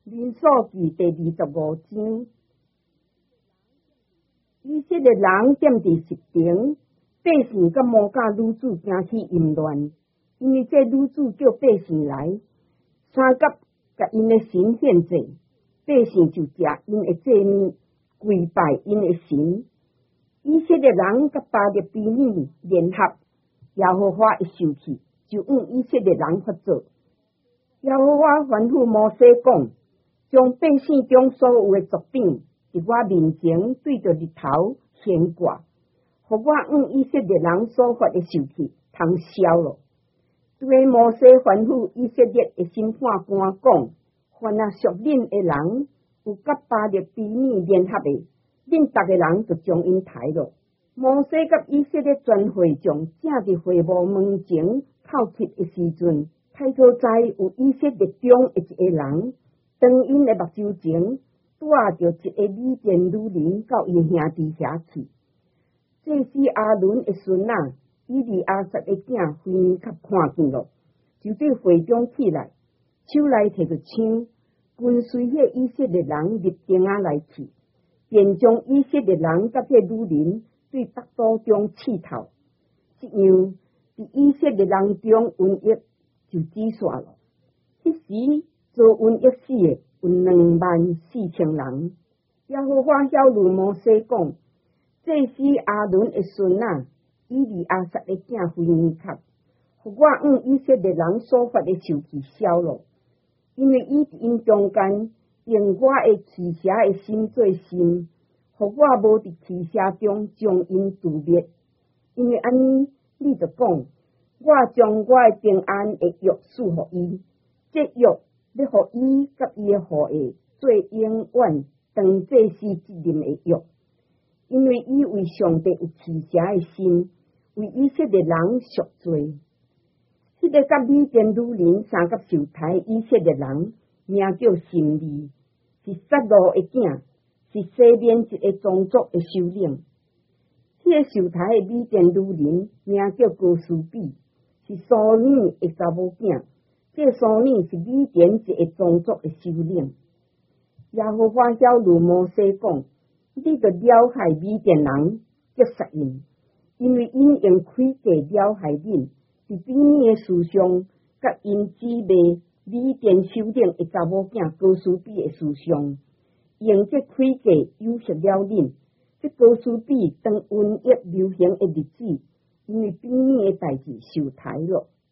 民数记第25章，以色列人踮伫石亭，百姓甲摩甲女子惊起淫乱，因为这女子叫百姓来，三甲甲因的神献祭，百姓就食因的祭物，跪拜因的神。以色列人甲巴力比米联合，耶和华会生气，就向以色列人发作。耶和华吩咐摩西讲，将百姓中所有的族长，伫我面前对着日头悬挂，互我向以色列人所发的受气通消了。对摩西吩咐以色列的审判官讲，凡啊属恁的人，有甲巴力比米联合的，恁逐个人就将因抬了。摩西甲以色列全会众正伫会幕门前叩泣的时阵，太托在有以色列中的一个人，当因的目睭前带着一个米甸女人到伊兄弟遐去。这是阿伦的孙仔以利亚撒的囝菲尼较看见了，就对会中起来，手内摕着枪，跟随迄以色列人入城仔来去，便将以色列人甲迄女人对北岛中刺透。这样，伫以色列人中瘟疫就止煞了。迄时做瘟疫死的有24000人。耶和华晓谕摩西讲，这是阿伦的孙仔以利亚撒的囝菲尼较，互我向以色列人所发的受气消了，因为伊伫因中间用我的奇邪的心做心，互我无伫奇邪中将因除灭。因为安尼，你就讲，我将我的平安的约赐互伊，这约要互伊甲伊的后裔做永远当祭司责任的约。因为伊为上帝有奇邪的心，为以色列人赎罪。迄个甲米甸女人三甲受抬以色列人，名叫心利，是撒罗的囝，是西面一个宗族的首领。迄个受抬的米甸女人名叫哥斯比，是苏女的查某囝。这苏女是米甸一个宗族的首领。耶和华晓谕摩西讲，你着了害米甸人，击杀因，因为因用诡计了害恁。伫比米的事上，甲因姊妹米甸首领的查某囝哥斯比的事上，用这诡计诱惑了恁。这哥斯比当瘟疫流行的日子，因为比米的代志受抬了。